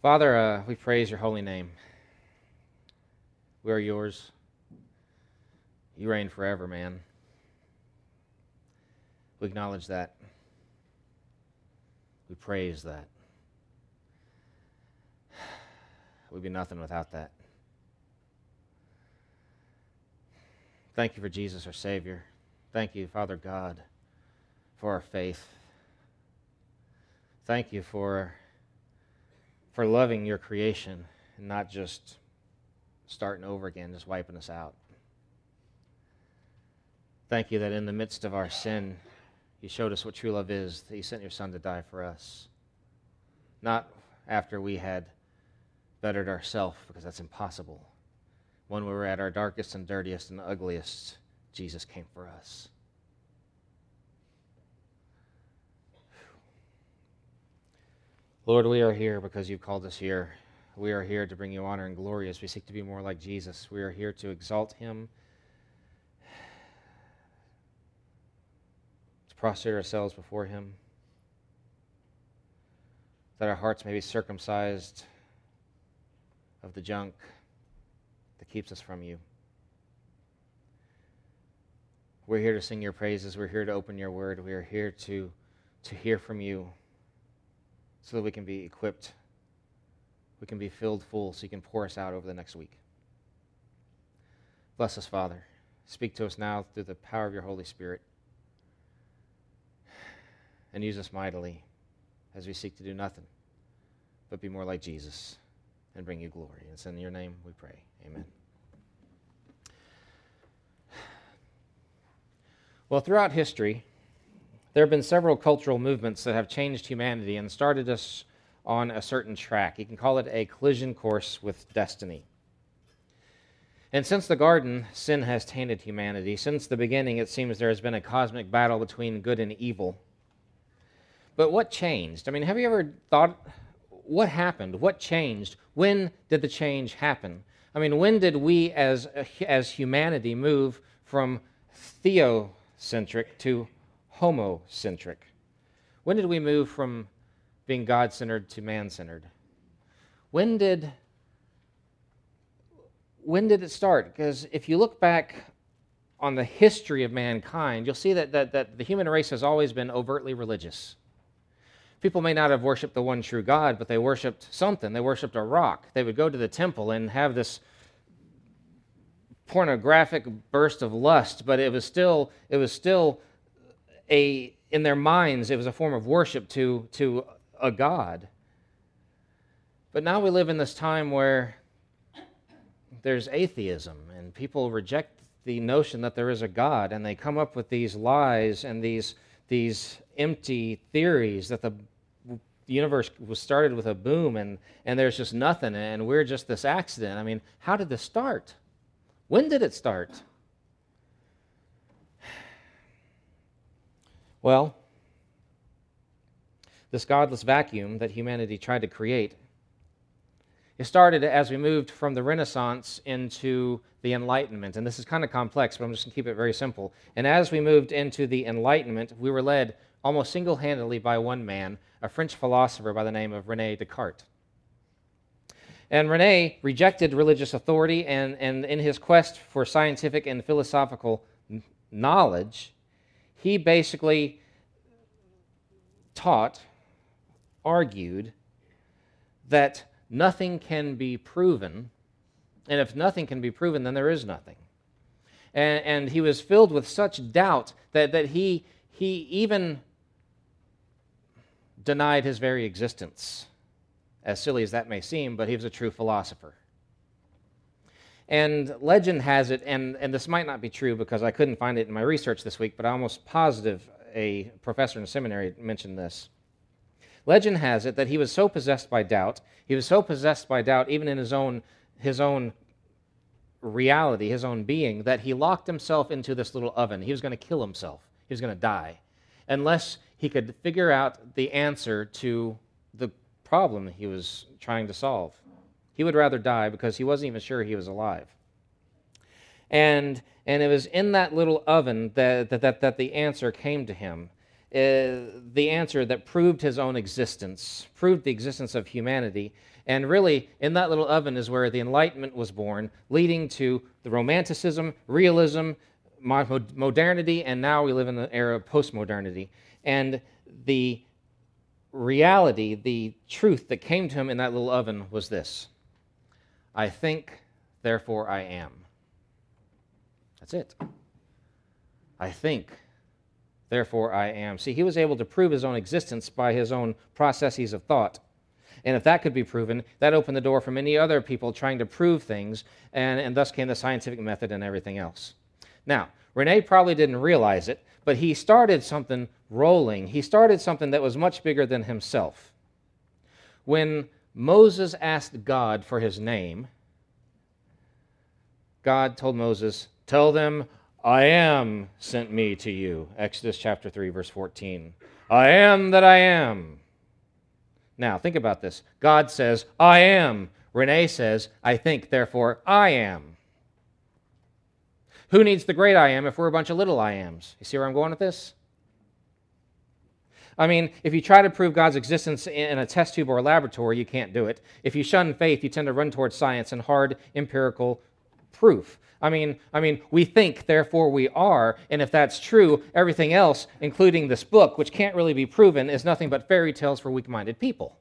Father, we praise your holy name. We are yours. You reign forever, man. We acknowledge that. We praise that. We'd be nothing without that. Thank you for Jesus, our Savior. Thank you, Father God, for our faith. Thank you for loving your creation and not just starting over again, just wiping us out. Thank you that in the midst of our sin, you showed us what true love is, that you sent your Son to die for us. Not after we had bettered ourselves, because that's impossible. When we were at our darkest and dirtiest and ugliest, Jesus came for us. Lord, we are here because you've called us here. We are here to bring you honor and glory as we seek to be more like Jesus. We are here to exalt him, to prostrate ourselves before him, that our hearts may be circumcised of the junk that keeps us from you. We're here to sing your praises. We're here to open your word. We are here to hear from you so that we can be equipped. We can be filled full so you can pour us out over the next week. Bless us, Father. Speak to us now through the power of your Holy Spirit. And use us mightily as we seek to do nothing but be more like Jesus and bring you glory. It's in your name we pray. Amen. Well, throughout history, there have been several cultural movements that have changed humanity and started us on a certain track. You can call it a collision course with destiny. And since the garden, sin has tainted humanity. Since the beginning, it seems there has been a cosmic battle between good and evil. But what changed? I mean, have you ever thought, what happened? What changed? When did the change happen? I mean, when did we as humanity move from theocentric to homocentric? When did we move from being God-centered to man-centered? When did it start? Because if you look back on the history of mankind, you'll see that the human race has always been overtly religious. People may not have worshipped the one true God, but they worshipped something. They worshipped a rock. They would go to the temple and have this pornographic burst of lust, but it was still in their minds, it was a form of worship to a god. But now we live in this time where there's atheism, and people reject the notion that there is a God, and they come up with these lies and these empty theories that the universe was started with a boom, and there's just nothing, and we're just this accident. I mean, how did this start? When did it start? Well, this godless vacuum that humanity tried to create, it started as we moved from the Renaissance into the Enlightenment. And this is kind of complex, but I'm just going to keep it very simple. And as we moved into the Enlightenment, we were led almost single-handedly by one man, a French philosopher by the name of René Descartes. And René rejected religious authority, and in his quest for scientific and philosophical knowledge, he basically argued that nothing can be proven, and if nothing can be proven, then there is nothing. And he was filled with such doubt that he even denied his very existence, as silly as that may seem, but he was a true philosopher. And legend has it, and this might not be true because I couldn't find it in my research this week, but I'm almost positive a professor in seminary mentioned this. Legend has it that he was so possessed by doubt, even in his own reality, his own being, that he locked himself into this little oven. He was going to kill himself. He was going to die, unless he could figure out the answer to the problem he was trying to solve. He would rather die because he wasn't even sure he was alive. And it was in that little oven that the answer came to him. the answer that proved his own existence, proved the existence of humanity. And really, in that little oven is where the Enlightenment was born, leading to the Romanticism, realism, modernity, and now we live in the era of postmodernity. And the reality, the truth that came to him in that little oven was this: I think, therefore I am. That's it. I think, therefore I am. See, he was able to prove his own existence by his own processes of thought. And if that could be proven, that opened the door for many other people trying to prove things, and thus came the scientific method and everything else. Now, Rene probably didn't realize it, but he started something rolling. He started something that was much bigger than himself. When Moses asked God for his name, God told Moses, "Tell them, I am sent me to you." Exodus chapter 3, verse 14. I am that I am. Now, think about this. God says, I am. Rene says, I think, therefore I am. Who needs the great I am if we're a bunch of little I ams? You see where I'm going with this? I mean, if you try to prove God's existence in a test tube or a laboratory, you can't do it. If you shun faith, you tend to run towards science and hard empirical proof. I mean, we think, therefore we are, and if that's true, everything else, including this book, which can't really be proven, is nothing but fairy tales for weak-minded people.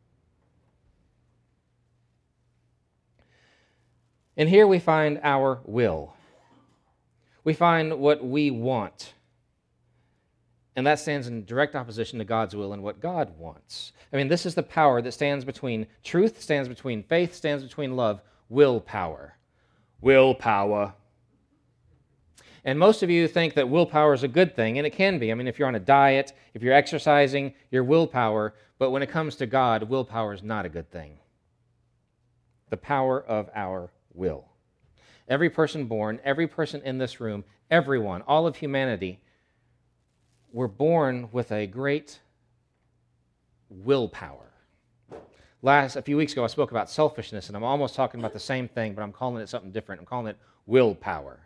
And here we find our will. We find what we want. And that stands in direct opposition to God's will and what God wants. I mean, this is the power that stands between truth, stands between faith, stands between love, willpower. Willpower. And most of you think that willpower is a good thing, and it can be. I mean, if you're on a diet, if you're exercising, your willpower. But when it comes to God, willpower is not a good thing. The power of our will. Every person born, every person in this room, everyone, all of humanity, were born with a great willpower. A few weeks ago, I spoke about selfishness, and I'm almost talking about the same thing, but I'm calling it something different. I'm calling it willpower.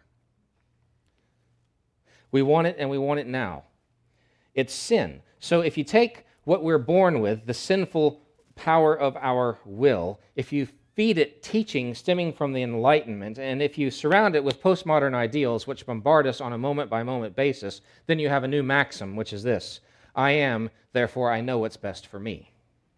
We want it, and we want it now. It's sin. So if you take what we're born with, the sinful power of our will, if you feed it teaching stemming from the Enlightenment, and if you surround it with postmodern ideals which bombard us on a moment-by-moment basis, then you have a new maxim, which is this: I am, therefore I know what's best for me.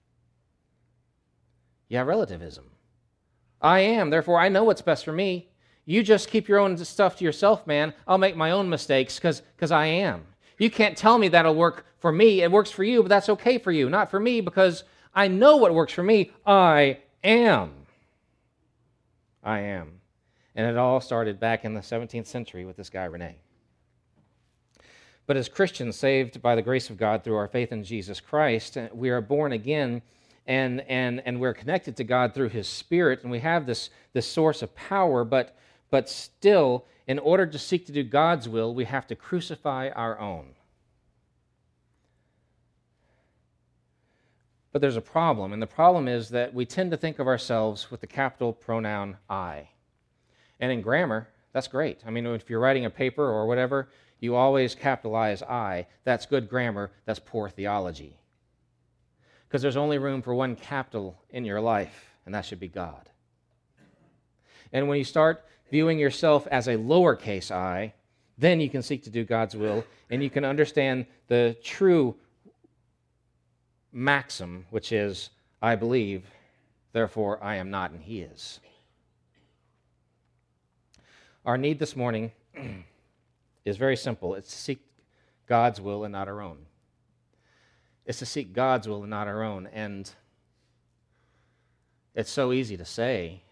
You have relativism. I am, therefore I know what's best for me. You just keep your own stuff to yourself, man. I'll make my own mistakes because I am. You can't tell me that'll work for me. It works for you, but that's okay for you. Not for me, because I know what works for me. I am. I am. And it all started back in the 17th century with this guy, Rene. But as Christians saved by the grace of God through our faith in Jesus Christ, we are born again, and we're connected to God through His Spirit, and we have this source of power, but still, in order to seek to do God's will, we have to crucify our own. But there's a problem, and the problem is that we tend to think of ourselves with the capital pronoun I. And in grammar, that's great. I mean, if you're writing a paper or whatever, you always capitalize I. That's good grammar. That's poor theology. Because there's only room for one capital in your life, and that should be God. And when you start viewing yourself as a lowercase I, then you can seek to do God's will, and you can understand the true maxim, which is, I believe, therefore I am not, and He is. Our need this morning is very simple. It's to seek God's will and not our own. It's to seek God's will and not our own. And it's so easy to say,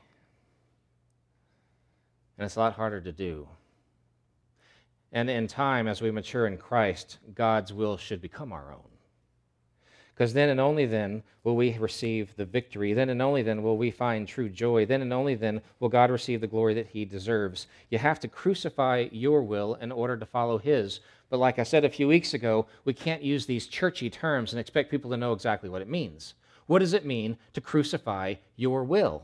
and it's a lot harder to do. And in time, as we mature in Christ, God's will should become our own. Because then and only then will we receive the victory. Then and only then will we find true joy. Then and only then will God receive the glory that He deserves. You have to crucify your will in order to follow His. But like I said a few weeks ago, we can't use these churchy terms and expect people to know exactly what it means. What does it mean to crucify your will?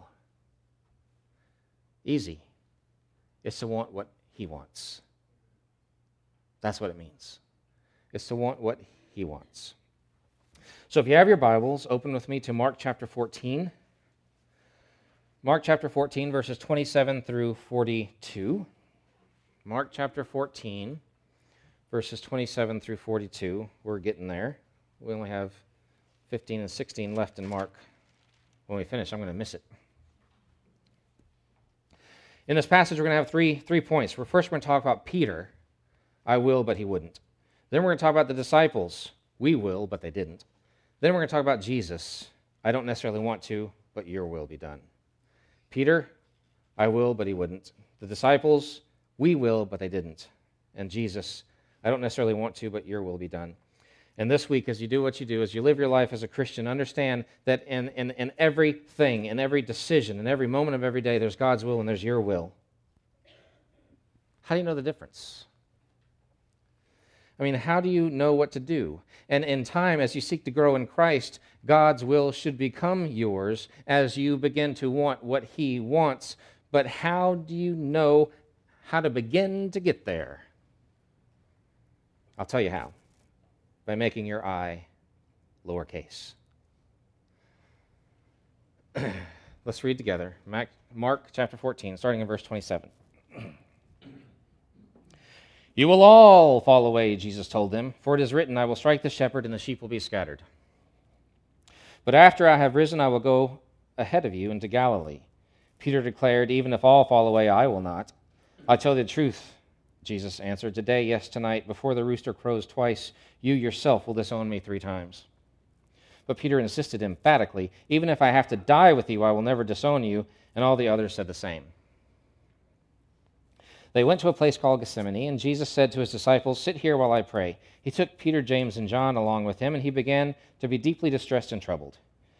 Easy. It's to want what He wants. That's what it means. It's to want what he wants. So if you have your Bibles, open with me to Mark chapter 14. Mark chapter 14, verses 27 through 42. Mark chapter 14, verses 27 through 42. We're getting there. We only have 15 and 16 left in Mark. When we finish, I'm going to miss it. In this passage, we're going to have three points. First, we're going to talk about Peter. I will, but he wouldn't. Then we're going to talk about the disciples. We will, but they didn't. Then we're going to talk about Jesus. I don't necessarily want to, but your will be done. Peter, I will, but he wouldn't. The disciples, we will, but they didn't. And Jesus, I don't necessarily want to, but your will be done. And this week, as you do what you do, as you live your life as a Christian, understand that in everything, in every decision, in every moment of every day, there's God's will and there's your will. How do you know the difference? I mean, how do you know what to do? And in time, as you seek to grow in Christ, God's will should become yours as you begin to want what He wants. But how do you know how to begin to get there? I'll tell you how. By making your I lowercase. Let's read together. Mark chapter 14, starting in verse 27. You will all fall away, Jesus told them, for it is written, I will strike the shepherd and the sheep will be scattered. But after I have risen, I will go ahead of you into Galilee. Peter declared, even if all fall away, I will not. I tell you the truth, Jesus answered, today, yes, tonight, before the rooster crows twice, you yourself will disown me 3 times. But Peter insisted emphatically, even if I have to die with you, I will never disown you. And all the others said the same. They went to a place called Gethsemane, and Jesus said to his disciples, sit here while I pray. He took Peter, James, and John along with him, and he began to be deeply distressed and troubled.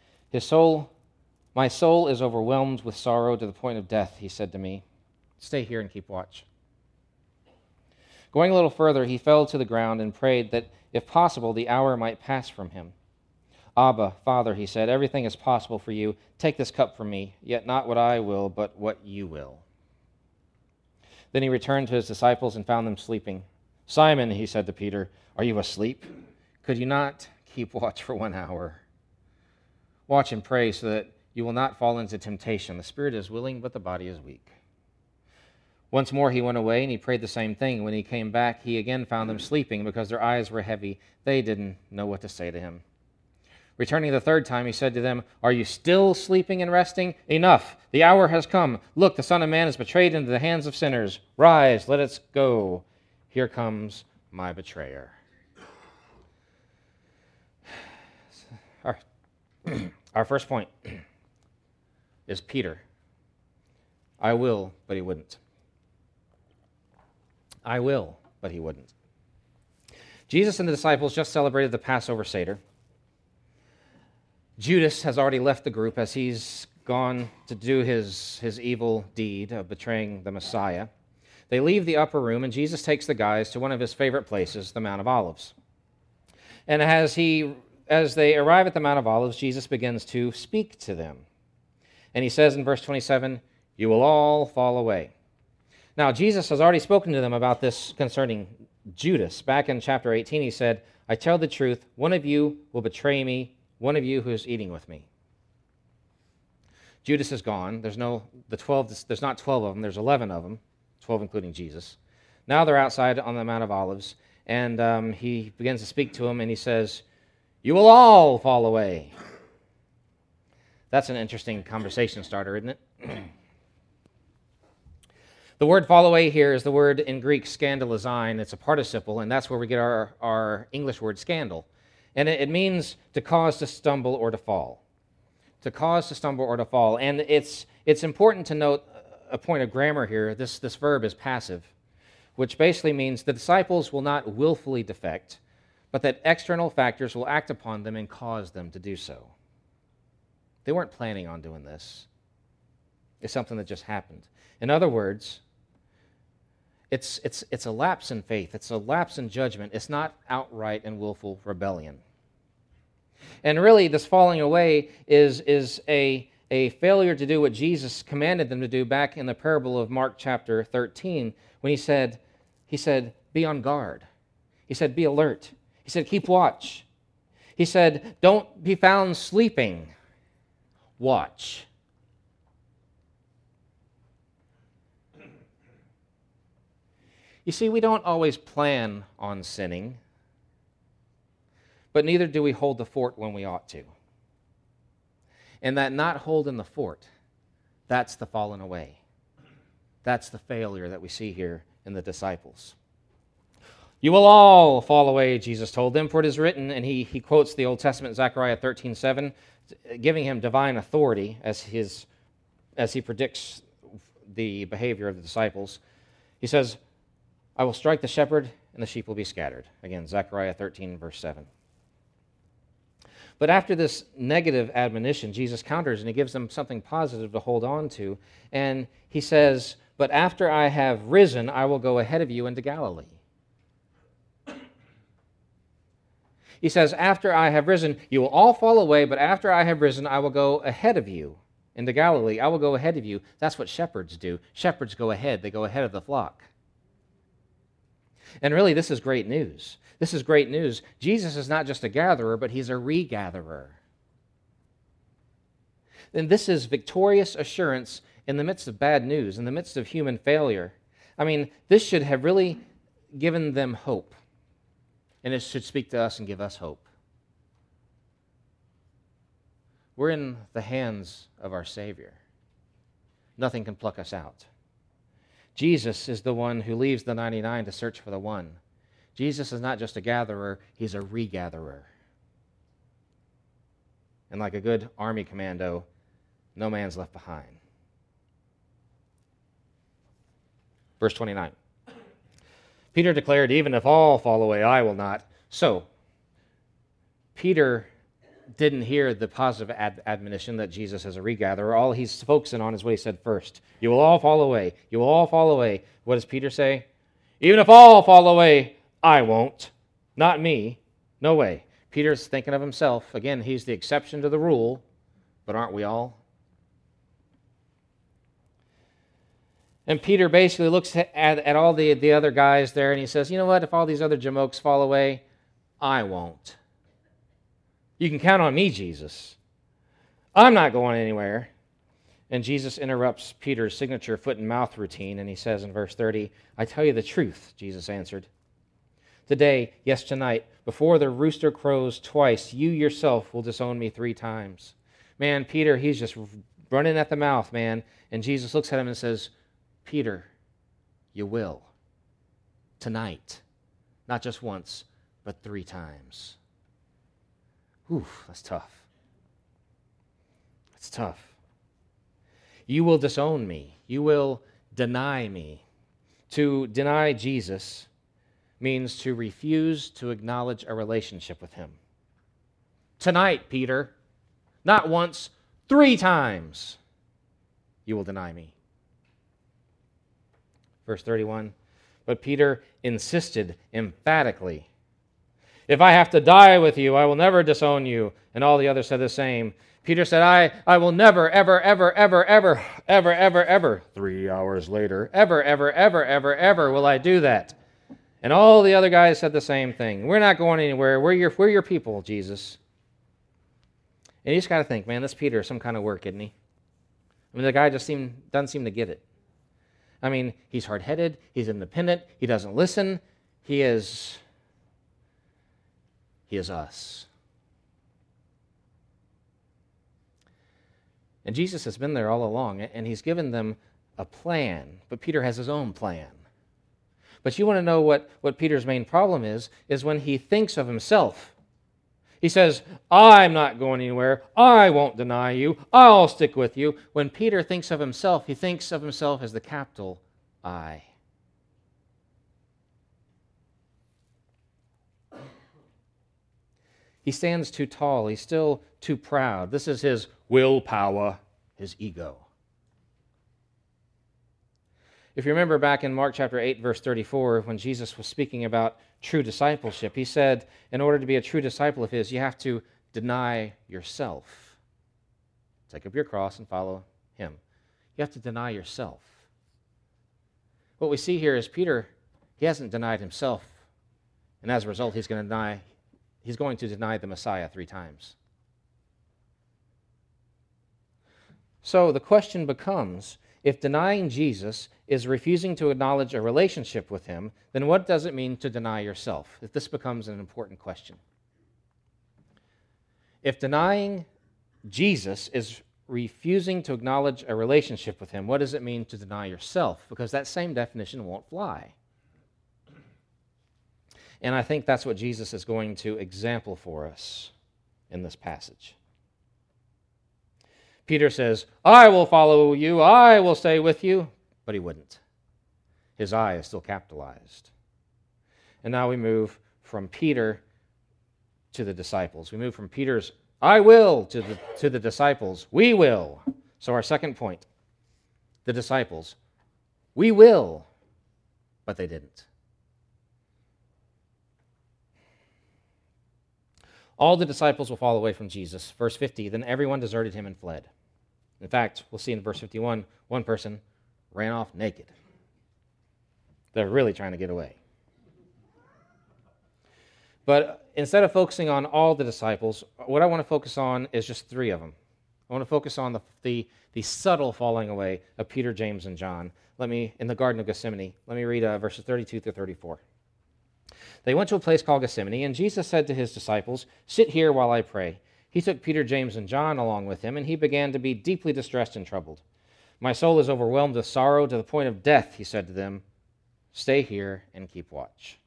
My soul is overwhelmed with sorrow to the point of death, he said to me. Stay here and keep watch. Going a little further, he fell to the ground and prayed that, if possible, the hour might pass from him. Abba, Father, he said, everything is possible for you. Take this cup from me, yet not what I will, but what you will. Then he returned to his disciples and found them sleeping. Simon, he said to Peter, are you asleep? Could you not keep watch for 1 hour? Watch and pray so that you will not fall into temptation. The spirit is willing, but the body is weak. Once more he went away, and he prayed the same thing. When he came back, he again found them sleeping because their eyes were heavy. They didn't know what to say to him. Returning the 3rd time, he said to them, are you still sleeping and resting? Enough! The hour has come. Look, the Son of Man is betrayed into the hands of sinners. Rise, let us go. Here comes my betrayer. Our first point is Peter. I will, but he wouldn't. I will, but he wouldn't. Jesus and the disciples just celebrated the Passover Seder. Judas has already left the group as he's gone to do his evil deed of betraying the Messiah. They leave the upper room, and Jesus takes the guys to one of his favorite places, the Mount of Olives. And as they arrive at the Mount of Olives, Jesus begins to speak to them. And he says in verse 27, you will all fall away. Now, Jesus has already spoken to them about this concerning Judas. Back in chapter 18, he said, I tell the truth, one of you will betray me, one of you who is eating with me. Judas is gone. There's not 12 of them, there's 11 of them, 12 including Jesus. Now they're outside on the Mount of Olives, and he begins to speak to them, and he says, you will all fall away. That's an interesting conversation starter, isn't it? The word fall away here is the word in Greek scandalizine. It's a participle, and that's where we get our English word scandal. And it means to cause to stumble or to fall. To cause to stumble or to fall. And it's important to note a point of grammar here. This verb is passive, which basically means the disciples will not willfully defect, but that external factors will act upon them and cause them to do so. They weren't planning on doing this. It's something that just happened. In other words, it's a lapse in faith. It's a lapse in judgment. It's not outright and willful rebellion. And really, this falling away is a failure to do what Jesus commanded them to do back in the parable of Mark chapter 13, when he said, be on guard. He said, be alert. He said, keep watch. He said, don't be found sleeping. Watch. You see, we don't always plan on sinning, but neither do we hold the fort when we ought to. And that not holding the fort, that's the falling away. That's the failure that we see here in the disciples. You will all fall away, Jesus told them, for it is written, and he quotes the Old Testament, Zechariah 13:7, giving him divine authority as he predicts the behavior of the disciples. He says, I will strike the shepherd, and the sheep will be scattered. Again, Zechariah 13, verse 7. But after this negative admonition, Jesus counters, and he gives them something positive to hold on to. And he says, but after I have risen, I will go ahead of you into Galilee. He says, after I have risen, you will all fall away, but after I have risen, I will go ahead of you into Galilee. I will go ahead of you. That's what shepherds do. Shepherds go ahead. They go ahead of the flock. And really, this is great news. This is great news. Jesus is not just a gatherer, but he's a regatherer. And this is victorious assurance in the midst of bad news, in the midst of human failure. I mean, this should have really given them hope. And it should speak to us and give us hope. We're in the hands of our Savior. Nothing can pluck us out. Jesus is the one who leaves the 99 to search for the one. Jesus is not just a gatherer, he's a regatherer. And like a good army commando, no man's left behind. Verse 29. Peter declared, even if all fall away, I will not. So, Peter didn't hear the positive admonition that Jesus is a regatherer. All he's focusing on is what he said first. You will all fall away. You will all fall away. What does Peter say? Even if all fall away, I won't. Not me. No way. Peter's thinking of himself. Again, he's the exception to the rule, but aren't we all? And Peter basically looks at all the other guys there, and he says, you know what? If all these other jamokes fall away, I won't. You can count on me, Jesus. I'm not going anywhere. And Jesus interrupts Peter's signature foot and mouth routine, and he says in verse 30, I tell you the truth, Jesus answered. Today, yes, tonight, before the rooster crows twice, you yourself will disown me 3 times. Man, Peter, he's just running at the mouth, man. And Jesus looks at him and says, Peter, you will. Tonight. Not just once, but 3 times. Oof, that's tough. That's tough. You will disown me. You will deny me. To deny Jesus means to refuse to acknowledge a relationship with him. Tonight, Peter, not once, 3 times, you will deny me. Verse 31, but Peter insisted emphatically, if I have to die with you, I will never disown you. And all the others said the same. Peter said, I will never, ever, ever, ever, ever, ever, ever, ever, 3 hours later, ever, ever, ever, ever, ever will I do that. And all the other guys said the same thing. We're not going anywhere. We're your people, Jesus. And you just got to think, man, this Peter is some kind of work, isn't he? I mean, the guy just doesn't seem to get it. I mean, he's hard-headed, he's independent, he doesn't listen, he is us. And Jesus has been there all along, and he's given them a plan, but Peter has his own plan. But you want to know what Peter's main problem is when he thinks of himself. He says, I'm not going anywhere, I won't deny you, I'll stick with you. When Peter thinks of himself, he thinks of himself as the capital I. He stands too tall. He's still too proud. This is his willpower, his ego. If you remember back in Mark chapter 8, verse 34, when Jesus was speaking about true discipleship, he said, in order to be a true disciple of his, you have to deny yourself. Take up your cross and follow him. You have to deny yourself. What we see here is Peter, he hasn't denied himself, and as a result, he's going to deny he's going to deny the Messiah 3 times. So the question becomes, if denying Jesus is refusing to acknowledge a relationship with him, then what does it mean to deny yourself? If this becomes an important question. If denying Jesus is refusing to acknowledge a relationship with him, what does it mean to deny yourself? Because that same definition won't fly. And I think that's what Jesus is going to example for us in this passage. Peter says, I will follow you, I will stay with you, but he wouldn't. His I is still capitalized. And now we move from Peter to the disciples. We move from Peter's I will to the disciples. We will. So our second point, the disciples. We will, but they didn't. All the disciples will fall away from Jesus. Verse 50, then everyone deserted him and fled. In fact, we'll see in verse 51, one person ran off naked. They're really trying to get away. But instead of focusing on all the disciples, what I want to focus on is just 3 of them. I want to focus on the subtle falling away of Peter, James, and John. In the Garden of Gethsemane. Let me read verses 32 through 34. They went to a place called Gethsemane, and Jesus said to his disciples, sit here while I pray. He took Peter, James, and John along with him, and he began to be deeply distressed and troubled. My soul is overwhelmed with sorrow to the point of death, he said to them. Stay here and keep watch.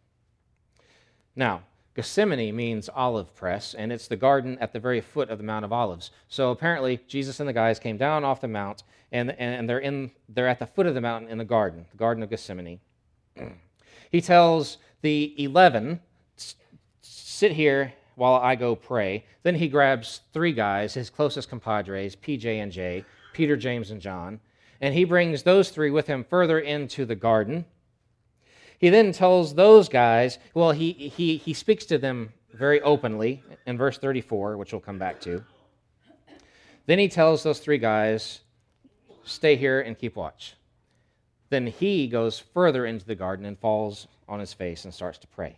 Now, Gethsemane means olive press, and it's the garden at the very foot of the Mount of Olives. So apparently, Jesus and the guys came down off the mount, and they're at the foot of the mountain in the Garden of Gethsemane. He tells the 11, sit here while I go pray. Then he grabs 3 guys, his closest compadres, PJ and J, Peter, James, and John, and he brings those 3 with him further into the garden. He then tells those guys, well, he speaks to them very openly in verse 34, which we'll come back to. Then he tells those 3 guys, stay here and keep watch. Then he goes further into the garden and falls on his face and starts to pray.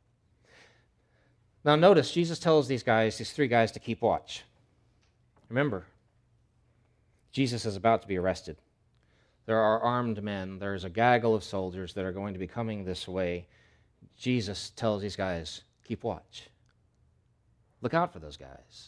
Now notice, Jesus tells these 3 guys, to keep watch. Remember, Jesus is about to be arrested. There are armed men. There's a gaggle of soldiers that are going to be coming this way. Jesus tells these guys, keep watch. Look out for those guys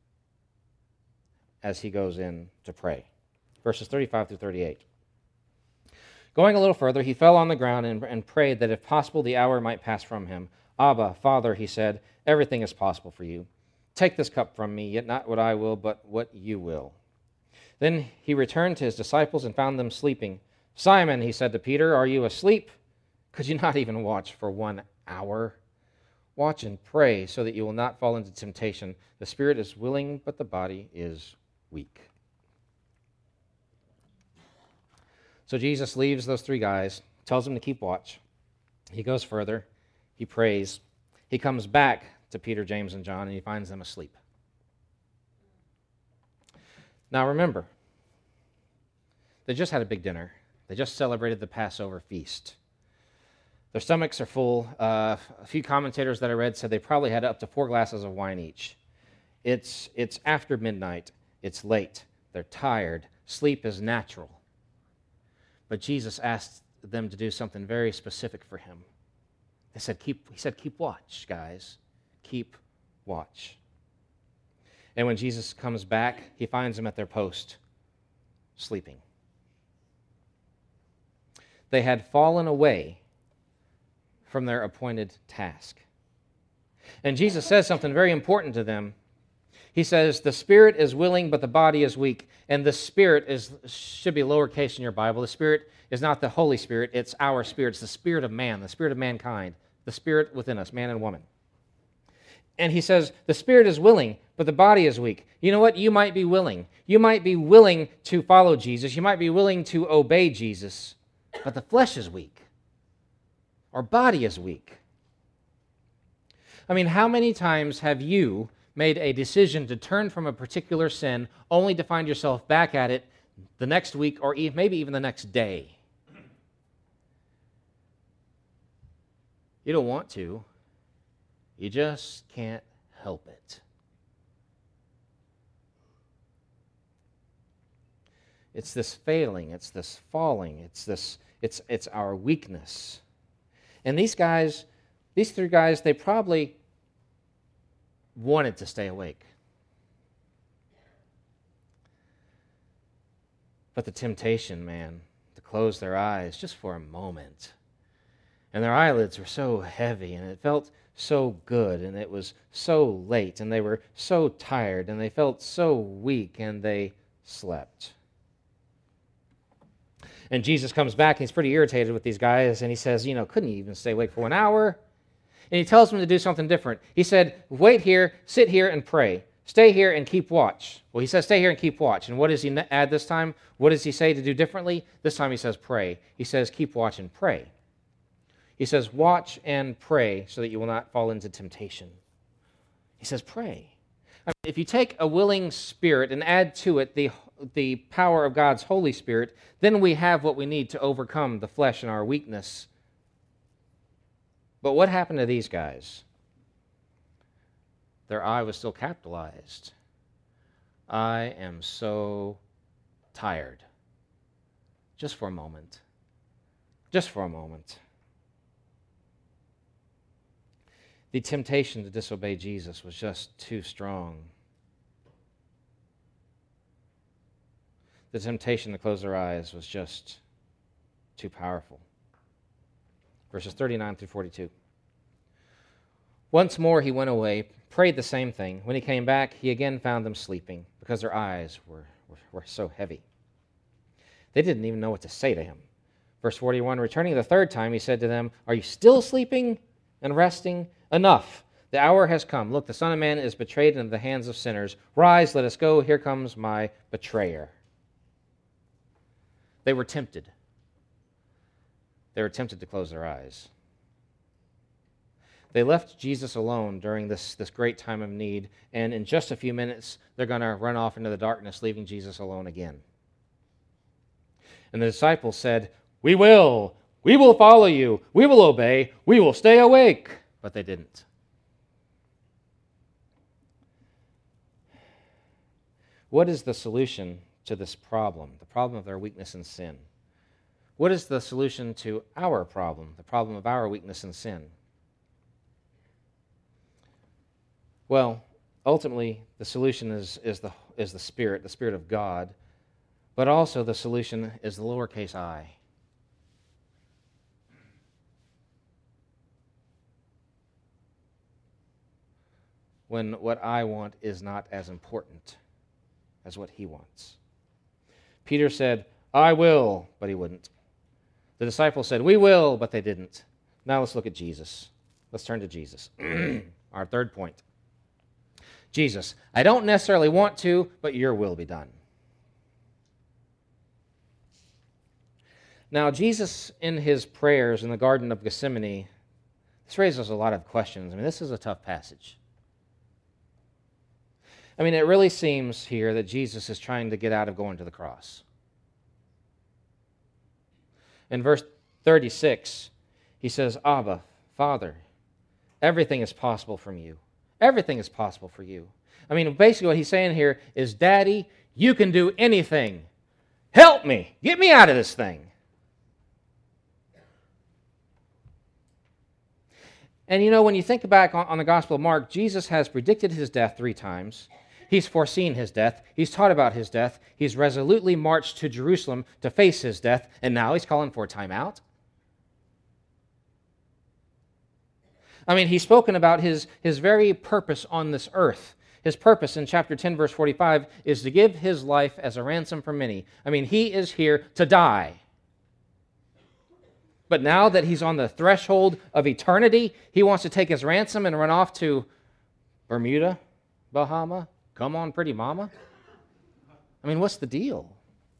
as he goes in to pray. Verses 35 through 38. Going a little further, he fell on the ground and prayed that if possible the hour might pass from him. Abba, Father, he said, everything is possible for you. Take this cup from me, yet not what I will, but what you will. Then he returned to his disciples and found them sleeping. Simon, he said to Peter, are you asleep? Could you not even watch for 1 hour? Watch and pray so that you will not fall into temptation. The spirit is willing, but the body is weak. So Jesus leaves those 3 guys, tells them to keep watch. He goes further. He prays. He comes back to Peter, James, and John, and he finds them asleep. Now remember, they just had a big dinner. They just celebrated the Passover feast. Their stomachs are full. A few commentators that I read said they probably had up to 4 glasses of wine each. It's after midnight. It's late. They're tired. Sleep is natural. But Jesus asked them to do something very specific for him. He said, keep watch, guys. Keep watch. And when Jesus comes back, he finds them at their post, sleeping. They had fallen away from their appointed task. And Jesus says something very important to them. He says, the spirit is willing, but the body is weak. And the spirit should be lowercase in your Bible. The spirit is not the Holy Spirit, it's our spirit. It's the spirit of man, the spirit of mankind, the spirit within us, man and woman. And he says, the spirit is willing, but the body is weak. You know what? You might be willing. You might be willing to follow Jesus. You might be willing to obey Jesus, but the flesh is weak. Our body is weak. I mean, how many times have you made a decision to turn from a particular sin only to find yourself back at it the next week or maybe even the next day? You don't want to. You just can't help it. It's this failing, it's this falling, it's our weakness. And these three guys, they probably wanted to stay awake. But the temptation, man, to close their eyes just for a moment. And their eyelids were so heavy, and it felt so good, and it was so late, and they were so tired, and they felt so weak, and they slept. And Jesus comes back, and he's pretty irritated with these guys, and he says, couldn't you even stay awake for 1 hour? And he tells them to do something different. He said, wait here, sit here, and pray. Stay here and keep watch. Well, he says, stay here and keep watch. And what does he add this time? What does he say to do differently? This time he says, pray. He says, keep watch and pray. He says, watch and pray so that you will not fall into temptation. He says, pray. If you take a willing spirit and add to it the power of God's Holy Spirit, then we have what we need to overcome the flesh and our weakness. But what happened to these guys? Their eye was still capitalized. I am so tired. Just for a moment. Just for a moment. The temptation to disobey Jesus was just too strong. The temptation to close their eyes was just too powerful. Verses 39 through 42. Once more he went away, prayed the same thing. When he came back, he again found them sleeping because their eyes were so heavy. They didn't even know what to say to him. Verse 41, returning the third time, he said to them, are you still sleeping and resting? Enough. The hour has come. Look, the Son of Man is betrayed into the hands of sinners. Rise, let us go. Here comes my betrayer. They were tempted. They were tempted to close their eyes. They left Jesus alone during this great time of need, and in just a few minutes, they're going to run off into the darkness, leaving Jesus alone again. And the disciples said, we will follow you. We will obey. We will stay awake. But they didn't. What is the solution to this problem, the problem of their weakness and sin? What is the solution to our problem, the problem of our weakness and sin? Well, ultimately, the solution is the Spirit of God, but also the solution is the lowercase I. When what I want is not as important as what he wants. Peter said, I will, but he wouldn't. The disciples said, we will, but they didn't. Now let's look at Jesus. Let's turn to Jesus. Our third point. Jesus, I don't necessarily want to, but your will be done. Now, Jesus, in his prayers in the Garden of Gethsemane, this raises a lot of questions. This is a tough passage. It really seems here that Jesus is trying to get out of going to the cross. In verse 36, he says, Abba, Father, everything is possible from you. Everything is possible for you. Basically what he's saying here is, Daddy, you can do anything. Help me. Get me out of this thing. And when you think back on the Gospel of Mark, Jesus has predicted his death 3 times. He's foreseen his death. He's taught about his death. He's resolutely marched to Jerusalem to face his death, and now he's calling for a timeout. He's spoken about his very purpose on this earth. His purpose in chapter 10, verse 45, is to give his life as a ransom for many. He is here to die. But now that he's on the threshold of eternity, he wants to take his ransom and run off to Bermuda, Bahama. Come on, pretty mama. What's the deal?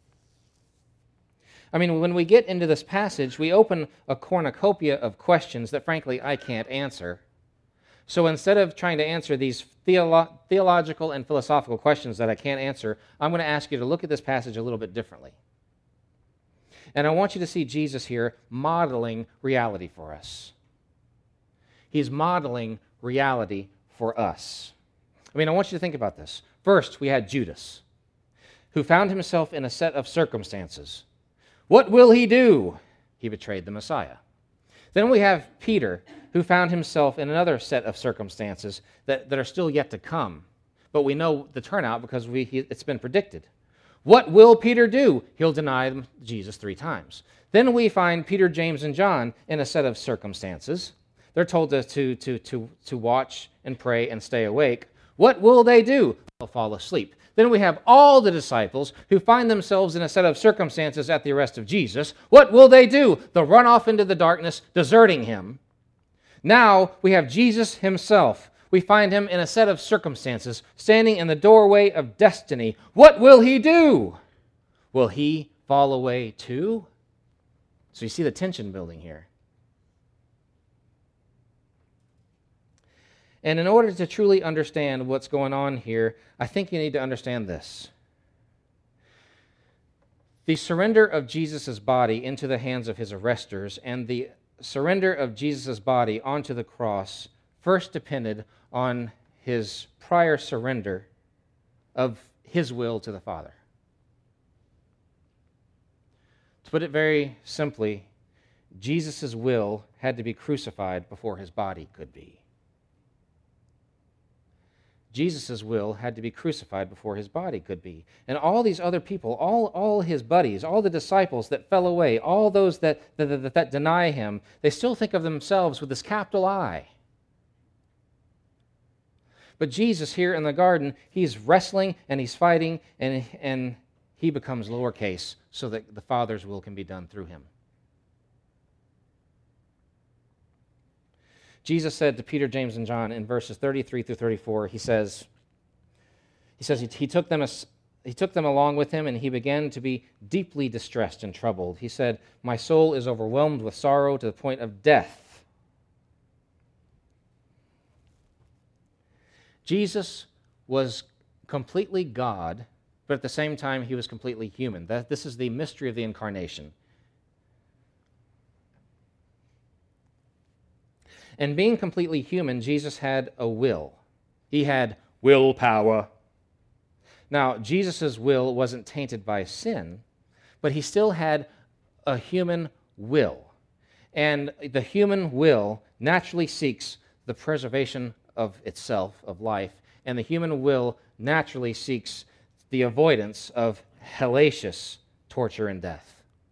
When we get into this passage, we open a cornucopia of questions that, frankly, I can't answer. So instead of trying to answer these theological and philosophical questions that I can't answer, I'm going to ask you to look at this passage a little bit differently. And I want you to see Jesus here modeling reality for us. He's modeling reality for us. I mean, I want you to think about this. First, we had Judas, who found himself in a set of circumstances. What will he do? He betrayed the Messiah. Then we have Peter, who found himself in another set of circumstances that are still yet to come. But we know the turnout because it's been predicted. What will Peter do? He'll deny Jesus 3 times. Then we find Peter, James, and John in a set of circumstances. They're told to watch and pray and stay awake. What will they do? They'll fall asleep. Then we have all the disciples who find themselves in a set of circumstances at the arrest of Jesus. What will they do? They'll run off into the darkness, deserting him. Now we have Jesus himself. We find him in a set of circumstances, standing in the doorway of destiny. What will he do? Will he fall away too? So you see the tension building here. And in order to truly understand what's going on here, I think you need to understand this. The surrender of Jesus' body into the hands of his arresters and the surrender of Jesus' body onto the cross first depended on his prior surrender of his will to the Father. To put it very simply, Jesus' will had to be crucified before his body could be. Jesus' will had to be crucified before his body could be. And all these other people, all his buddies, all the disciples that fell away, all those that deny him, they still think of themselves with this capital I. But Jesus here in the garden, he's wrestling and he's fighting and he becomes lowercase so that the Father's will can be done through him. Jesus said to Peter, James, and John in verses 33 through 34, he says he took them along with him, and he began to be deeply distressed and troubled. He said, "My soul is overwhelmed with sorrow to the point of death." Jesus was completely God, but at the same time he was completely human. This is the mystery of the incarnation. And being completely human, Jesus had a will. He had willpower. Now, Jesus' will wasn't tainted by sin, but he still had a human will. And the human will naturally seeks the preservation of itself, of life, and the human will naturally seeks the avoidance of hellacious torture and death.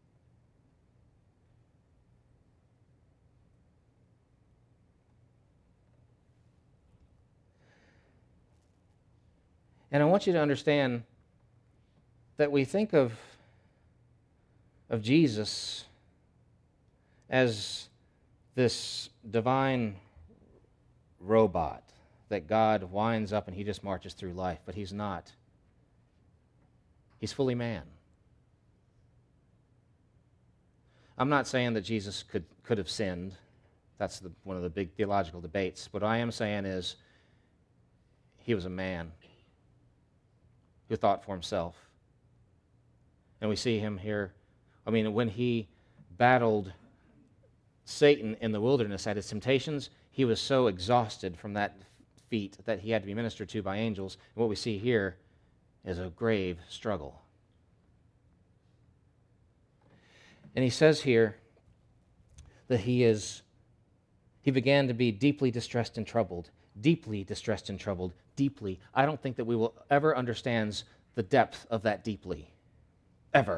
And I want you to understand that we think of Jesus as this divine robot that God winds up and he just marches through life, but he's not. He's fully man. I'm not saying that Jesus could have sinned. That's one of the big theological debates. What I am saying is he was a man who thought for himself. And we see him here. I mean, when he battled Satan in the wilderness at his temptations, he was so exhausted from that feat that he had to be ministered to by angels. And what we see here is a grave struggle. And he says here that he began to be deeply distressed and troubled. Deeply distressed and troubled. Deeply. I don't think that we will ever understand the depth of that deeply. Ever.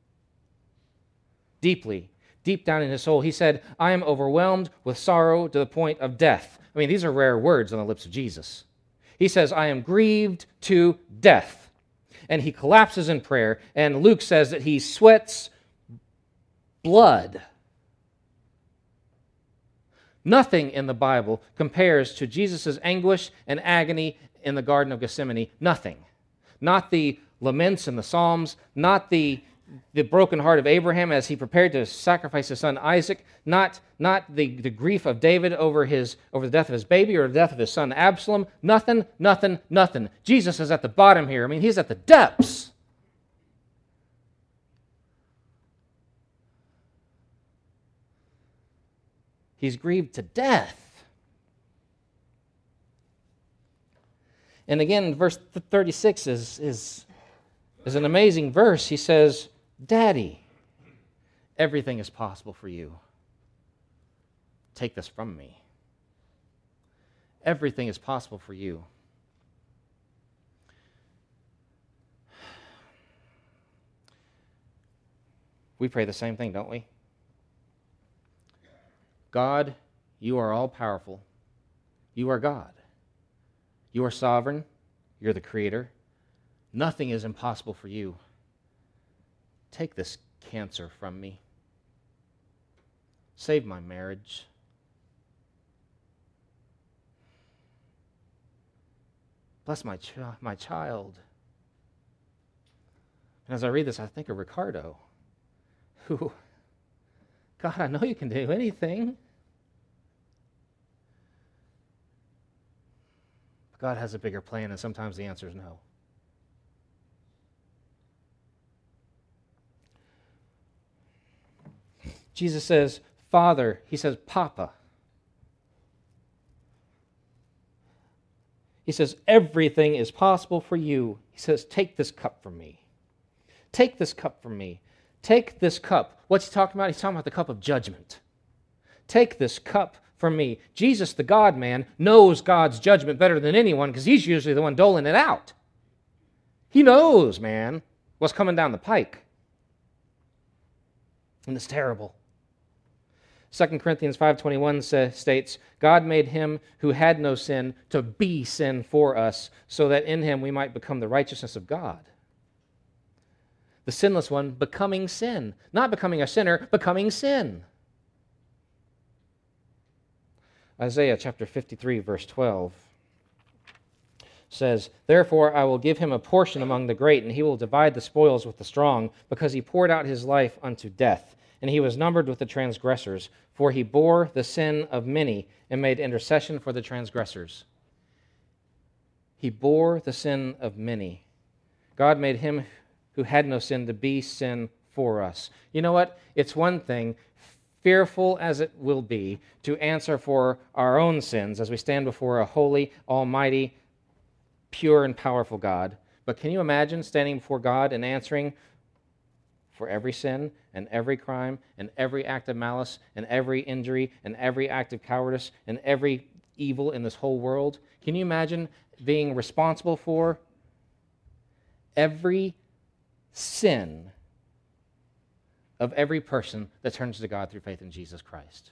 Deeply. Deep down in his soul, he said, "I am overwhelmed with sorrow to the point of death." I mean, these are rare words on the lips of Jesus. He says, "I am grieved to death." And he collapses in prayer, and Luke says that he sweats blood. Nothing in the Bible compares to Jesus' anguish and agony in the Garden of Gethsemane. Nothing. Not the laments in the Psalms, not the broken heart of Abraham as he prepared to sacrifice his son Isaac, not the grief of David over the death of his baby or the death of his son Absalom. Nothing. Jesus is at the bottom here. I mean, he's at the depths. He's grieved to death. And again, verse 36 is an amazing verse. He says, Daddy, everything is possible for you. Take this from me. Everything is possible for you. We pray the same thing, don't we? God, you are all-powerful. You are God. You are sovereign. You're the creator. Nothing is impossible for you. Take this cancer from me. Save my marriage. Bless my child. And as I read this, I think of Ricardo, who, God, I know you can do anything. But God has a bigger plan, and sometimes the answer is no. Jesus says, Father. He says, Papa. He says, everything is possible for you. He says, take this cup from me. Take this cup from me. Take this cup. What's he talking about? He's talking about the cup of judgment. Take this cup from me. Jesus, the God-man, knows God's judgment better than anyone because he's usually the one doling it out. He knows, man, what's coming down the pike. And it's terrible. 2 Corinthians 5:21 states, God made him who had no sin to be sin for us, so that in him we might become the righteousness of God. The sinless one becoming sin. Not becoming a sinner, becoming sin. Isaiah chapter 53, verse 12 says, Therefore I will give him a portion among the great, and he will divide the spoils with the strong, because he poured out his life unto death, and he was numbered with the transgressors, for he bore the sin of many and made intercession for the transgressors. He bore the sin of many. God made him who had no sin to be sin for us. You know what? It's one thing, fearful as it will be, to answer for our own sins as we stand before a holy, almighty, pure, and powerful God. But can you imagine standing before God and answering for every sin and every crime and every act of malice and every injury and every act of cowardice and every evil in this whole world? Can you imagine being responsible for every sin of every person that turns to God through faith in Jesus Christ?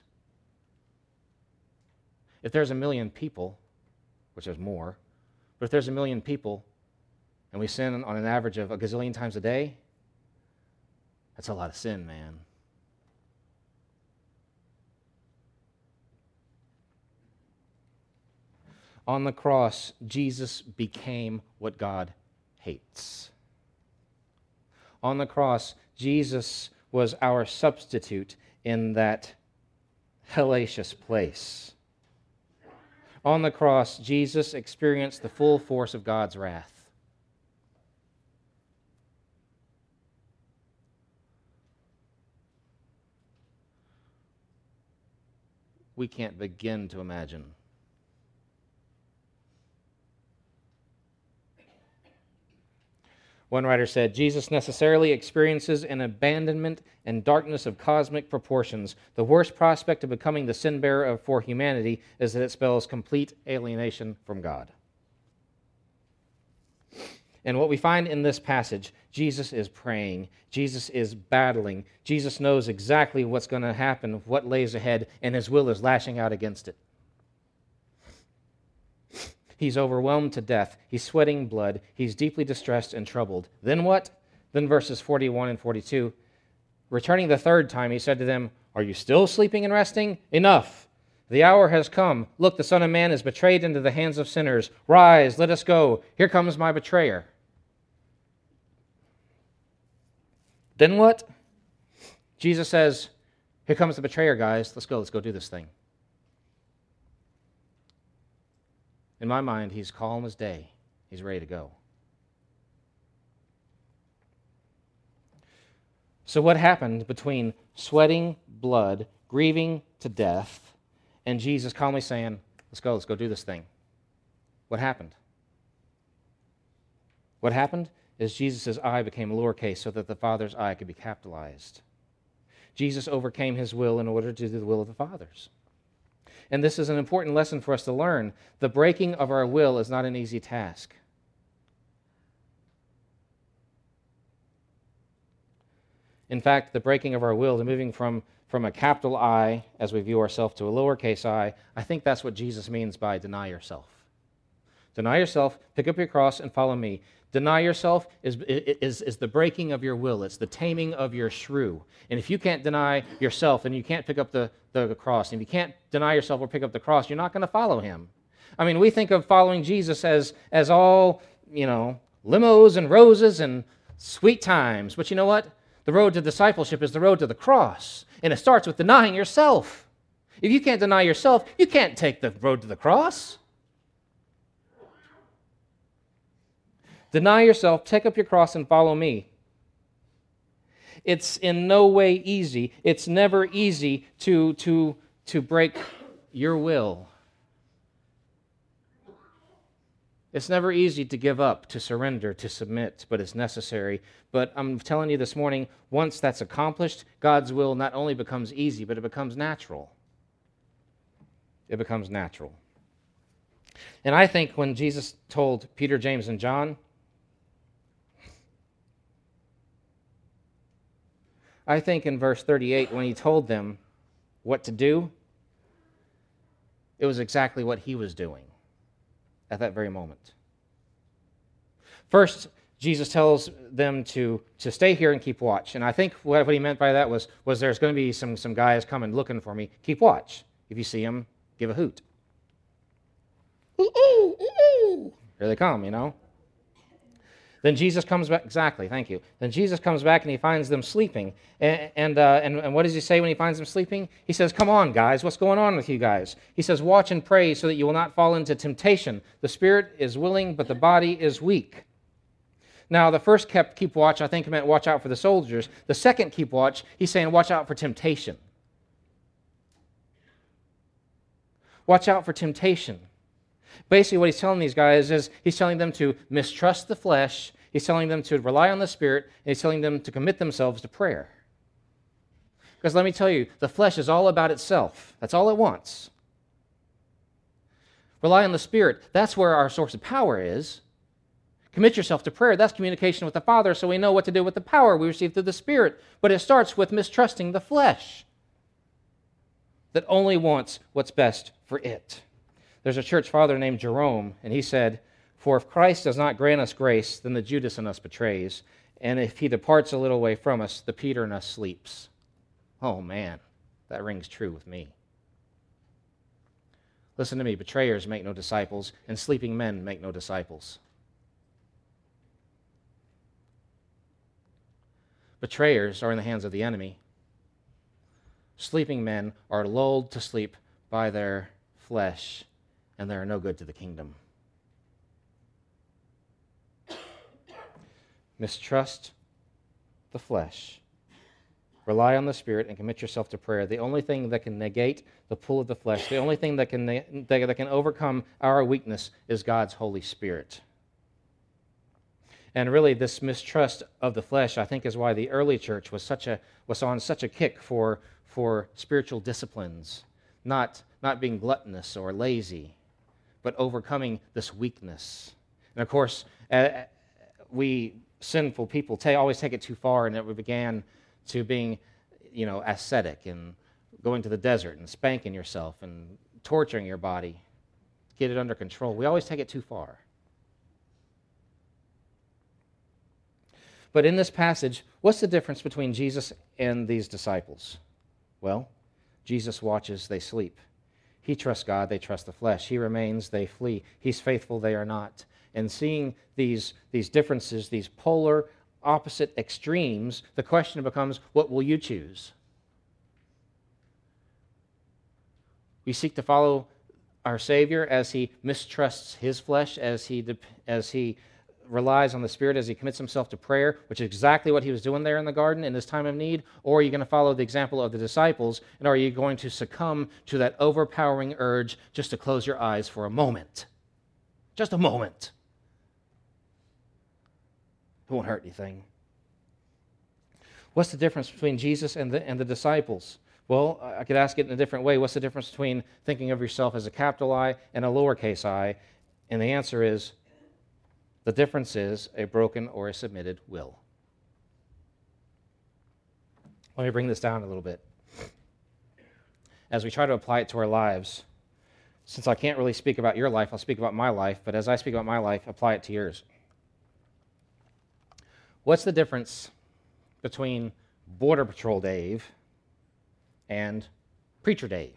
If there's 1 million people, which there's more, but if there's 1 million people and we sin on an average of a gazillion times a day, that's a lot of sin, man. On the cross, Jesus became what God hates. On the cross, Jesus was our substitute in that hellacious place. On the cross, Jesus experienced the full force of God's wrath. We can't begin to imagine. One writer said, Jesus necessarily experiences an abandonment and darkness of cosmic proportions. The worst prospect of becoming the sin bearer for humanity is that it spells complete alienation from God. And what we find in this passage, Jesus is praying. Jesus is battling. Jesus knows exactly what's going to happen, what lays ahead, and his will is lashing out against it. He's overwhelmed to death. He's sweating blood. He's deeply distressed and troubled. Then what? Then verses 41 and 42. Returning the third time, he said to them, Are you still sleeping and resting? Enough! The hour has come. Look, the Son of Man is betrayed into the hands of sinners. Rise, let us go. Here comes my betrayer. Then what? Jesus says, Here comes the betrayer, guys. Let's go do this thing. In my mind, he's calm as day. He's ready to go. So what happened between sweating blood, grieving to death, and Jesus calmly saying, let's go do this thing? What happened? What happened is Jesus' I became lowercase so that the Father's I could be capitalized. Jesus overcame his will in order to do the will of the Father's. And this is an important lesson for us to learn. The breaking of our will is not an easy task. In fact, the breaking of our will, the moving from a capital I, as we view ourselves, to a lowercase I think that's what Jesus means by deny yourself. Deny yourself, pick up your cross, and follow me. Deny yourself is the breaking of your will. It's the taming of your shrew. And if you can't deny yourself, and you can't pick up the cross, and if you can't deny yourself or pick up the cross, you're not going to follow him. I mean, we think of following Jesus as all, limos and roses and sweet times. But you know what? The road to discipleship is the road to the cross. And it starts with denying yourself. If you can't deny yourself, you can't take the road to the cross. Deny yourself, take up your cross, and follow me. It's in no way easy. It's never easy to break your will. It's never easy to give up, to surrender, to submit, but it's necessary. But I'm telling you this morning, once that's accomplished, God's will not only becomes easy, but it becomes natural. It becomes natural. And I think when Jesus told Peter, James, and John, I think in verse 38, when he told them what to do, it was exactly what he was doing at that very moment. First, Jesus tells them to stay here and keep watch. And I think what he meant by that was there's going to be some guys coming looking for me. Keep watch. If you see them, give a hoot. Ooh, ooh, ooh. Here they come, Then Jesus comes back. Exactly, thank you. Then Jesus comes back and he finds them sleeping. And what does he say when he finds them sleeping? He says, "Come on, guys. What's going on with you guys?" He says, "Watch and pray so that you will not fall into temptation. The spirit is willing, but the body is weak." Now, the first keep watch, I think, meant watch out for the soldiers. The second keep watch, he's saying watch out for temptation. Watch out for temptation. Basically, what he's telling these guys is he's telling them to mistrust the flesh, he's telling them to rely on the Spirit, and he's telling them to commit themselves to prayer. Because let me tell you, the flesh is all about itself. That's all it wants. Rely on the Spirit. That's where our source of power is. Commit yourself to prayer. That's communication with the Father, so we know what to do with the power we receive through the Spirit. But it starts with mistrusting the flesh that only wants what's best for it. There's a church father named Jerome, and he said, "For if Christ does not grant us grace, then the Judas in us betrays. And if he departs a little way from us, the Peter in us sleeps." Oh man, that rings true with me. Listen to me, betrayers make no disciples, and sleeping men make no disciples. Betrayers are in the hands of the enemy. Sleeping men are lulled to sleep by their flesh, and they are no good to the kingdom. Mistrust the flesh. Rely on the Spirit and commit yourself to prayer. The only thing that can negate the pull of the flesh, the only thing that can overcome our weakness is God's Holy Spirit. And really, this mistrust of the flesh, I think, is why the early church was on such a kick for spiritual disciplines, not being gluttonous or lazy, but overcoming this weakness. And of course, we sinful people always take it too far, and we began to being, ascetic and going to the desert and spanking yourself and torturing your body, get it under control. We always take it too far. But in this passage, what's the difference between Jesus and these disciples? Well, Jesus watches, they sleep. He trusts God, they trust the flesh. He remains, they flee. He's faithful, they are not. And seeing these differences, these polar opposite extremes, the question becomes, what will you choose? We seek to follow our Savior as he mistrusts his flesh, as he relies on the Spirit, as he commits himself to prayer, which is exactly what he was doing there in the garden in this time of need? Or are you going to follow the example of the disciples, and are you going to succumb to that overpowering urge just to close your eyes for a moment? Just a moment. It won't hurt anything. What's the difference between Jesus and the disciples? Well, I could ask it in a different way. What's the difference between thinking of yourself as a capital I and a lowercase I? And the answer is, the difference is a broken or a submitted will. Let me bring this down a little bit. As we try to apply it to our lives, since I can't really speak about your life, I'll speak about my life, but as I speak about my life, apply it to yours. What's the difference between Border Patrol Dave and Preacher Dave?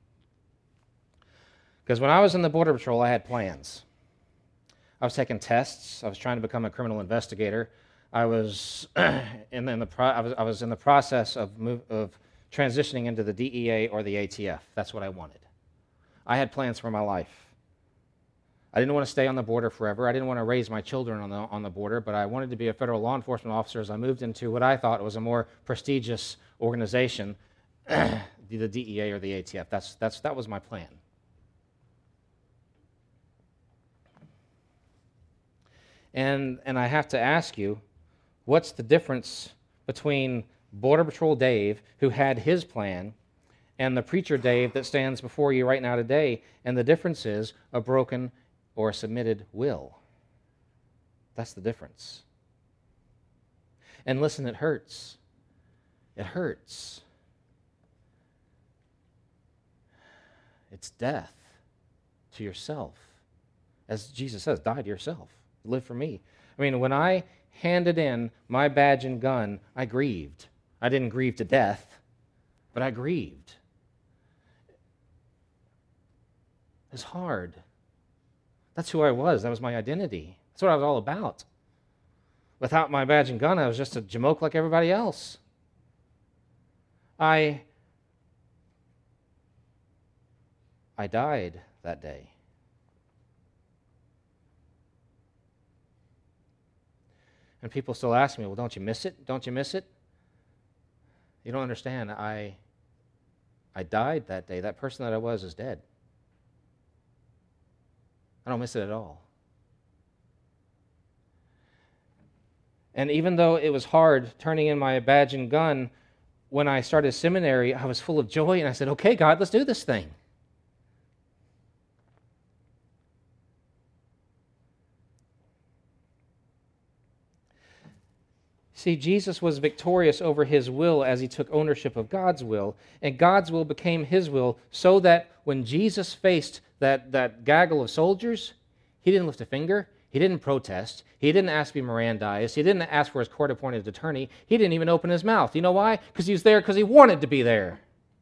Because when I was in the Border Patrol, I had plans. I was taking tests. I was trying to become a criminal investigator. I was in the process of transitioning into the DEA or the ATF. That's what I wanted. I had plans for my life. I didn't want to stay on the border forever. I didn't want to raise my children on the border, but I wanted to be a federal law enforcement officer as I moved into what I thought was a more prestigious organization, the DEA or the ATF. That was my plan. And I have to ask you, what's the difference between Border Patrol Dave, who had his plan, and the Preacher Dave that stands before you right now today? And the difference is a broken or a submitted will. That's the difference. And listen, it hurts. It hurts. It's death to yourself. As Jesus says, die to yourself. Live for me. I mean, when I handed in my badge and gun, I grieved. I didn't grieve to death, but I grieved. It's hard. That's who I was. That was my identity. That's what I was all about. Without my badge and gun, I was just a jamoke like everybody else. I died that day. And people still ask me, well, don't you miss it? Don't you miss it? You don't understand. I died that day. That person that I was is dead. I don't miss it at all. And even though it was hard turning in my badge and gun, when I started seminary, I was full of joy, and I said, okay, God, let's do this thing. See, Jesus was victorious over his will as he took ownership of God's will, and God's will became his will, so that when Jesus faced that gaggle of soldiers, he didn't lift a finger, he didn't protest, he didn't ask to be Mirandized, he didn't ask for his court-appointed attorney, he didn't even open his mouth. You know why? Because he was there because he wanted to be there.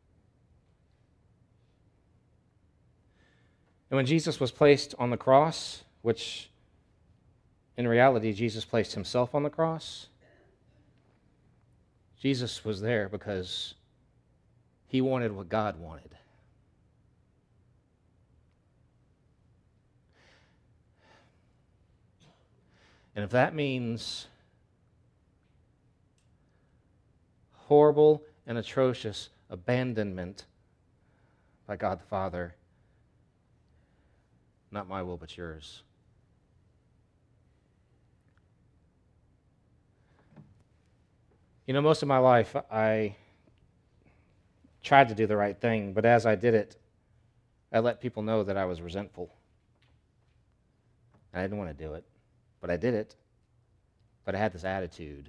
And when Jesus was placed on the cross, which in reality Jesus placed himself on the cross, Jesus was there because he wanted what God wanted. And if that means horrible and atrocious abandonment by God the Father, not my will but yours. You know, most of my life, I tried to do the right thing, but as I did it, I let people know that I was resentful. I didn't want to do it, but I did it. But I had this attitude.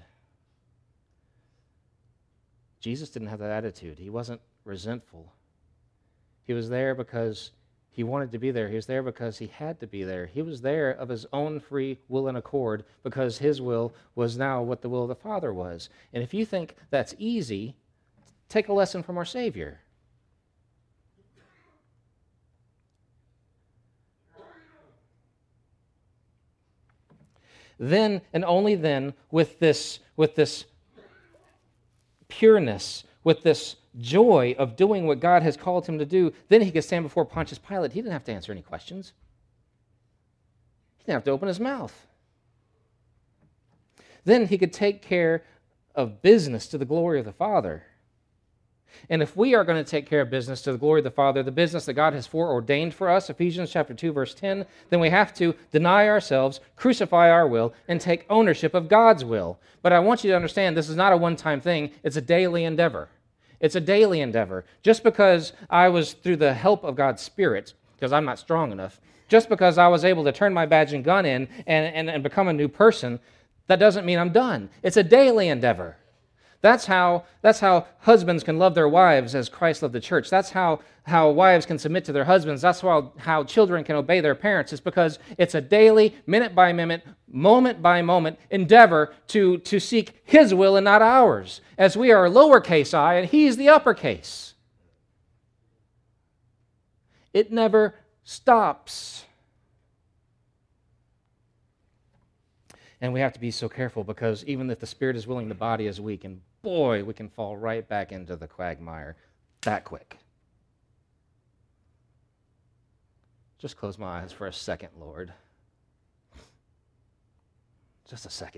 Jesus didn't have that attitude. He wasn't resentful. He was there because he wanted to be there. He was there because he had to be there. He was there of his own free will and accord because his will was now what the will of the Father was. And if you think that's easy, take a lesson from our Savior. Then and only then, with this pureness, with this joy of doing what God has called him to do, then he could stand before Pontius Pilate. He didn't have to answer any questions. He didn't have to open his mouth. Then he could take care of business to the glory of the Father. And if we are going to take care of business to the glory of the Father, the business that God has foreordained for us, Ephesians chapter 2, verse 10, then we have to deny ourselves, crucify our will, and take ownership of God's will. But I want you to understand this is not a one-time thing. It's a daily endeavor. It's a daily endeavor. Just because I was through the help of God's Spirit, because I'm not strong enough, just because I was able to turn my badge and gun in and become a new person, that doesn't mean I'm done. It's a daily endeavor. That's how husbands can love their wives as Christ loved the church. That's how wives can submit to their husbands. That's how children can obey their parents. It's because it's a daily, minute by minute, moment by moment endeavor to seek His will and not ours, as we are lowercase I and He's the uppercase. It never stops. And we have to be so careful because even if the spirit is willing, the body is weak. And boy, we can fall right back into the quagmire that quick. Just close my eyes for a second, Lord. Just a second.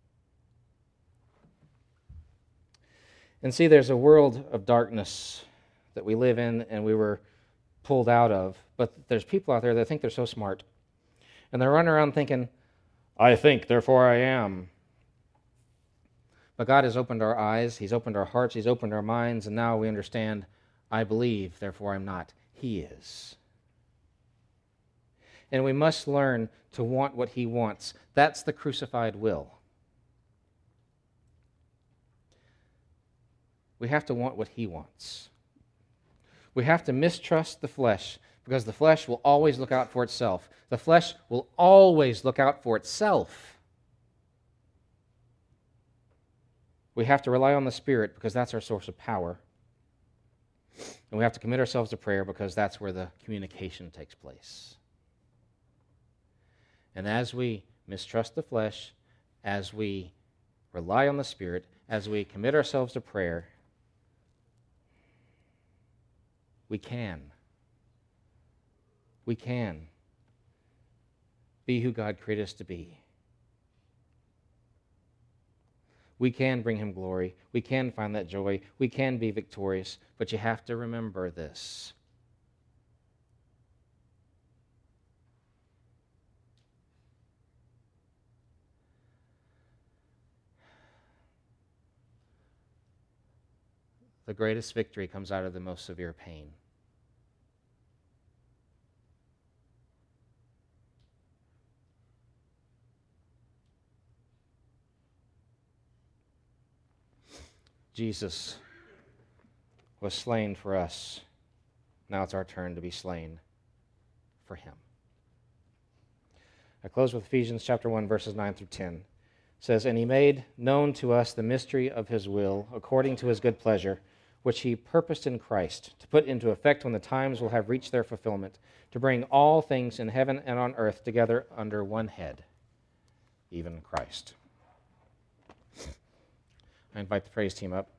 And see, there's a world of darkness that we live in and we were pulled out of. But there's people out there that think they're so smart. And they're running around thinking, I think, therefore I am. But God has opened our eyes, He's opened our hearts, He's opened our minds, and now we understand, I believe, therefore I'm not. He is. And we must learn to want what He wants. That's the crucified will. We have to want what He wants. We have to mistrust the flesh, because the flesh will always look out for itself. The flesh will always look out for itself. We have to rely on the Spirit because that's our source of power. And we have to commit ourselves to prayer because that's where the communication takes place. And as we mistrust the flesh, as we rely on the Spirit, as we commit ourselves to prayer, we can be who God created us to be. We can bring Him glory. We can find that joy. We can be victorious. But you have to remember this. The greatest victory comes out of the most severe pain. Jesus was slain for us. Now it's our turn to be slain for Him. I close with Ephesians chapter 1, verses 9 through 10. It says, And He made known to us the mystery of His will, according to His good pleasure, which He purposed in Christ, to put into effect when the times will have reached their fulfillment, to bring all things in heaven and on earth together under one head, even Christ. I invite the praise team up.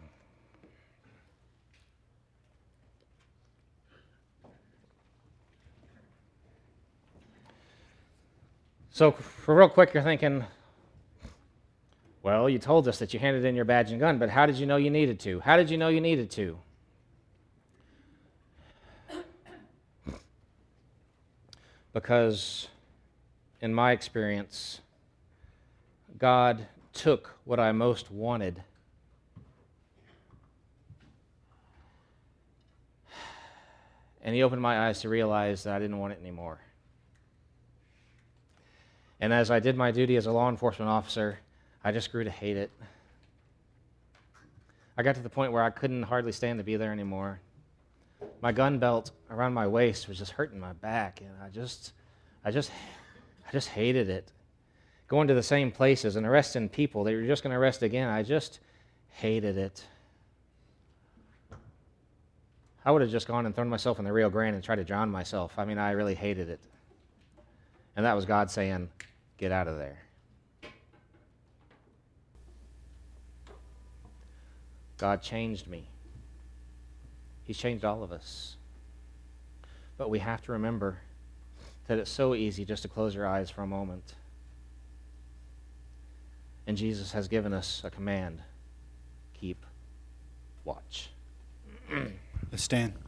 So, for real quick, you're thinking, well, you told us that you handed in your badge and gun, but how did you know you needed to? How did you know you needed to? Because, in my experience, God took what I most wanted and He opened my eyes to realize that I didn't want it anymore. And as I did my duty as a law enforcement officer, I just grew to hate it. I got to the point where I couldn't hardly stand to be there anymore. My gun belt around my waist was just hurting my back, and I just hated it. Going to the same places and arresting people that you're just going to arrest again, I just hated it. I would have just gone and thrown myself in the Rio Grande and tried to drown myself. I mean, I really hated it. And that was God saying, get out of there. God changed me. He's changed all of us. But we have to remember that it's so easy just to close your eyes for a moment. And Jesus has given us a command. Keep watch. Let's stand.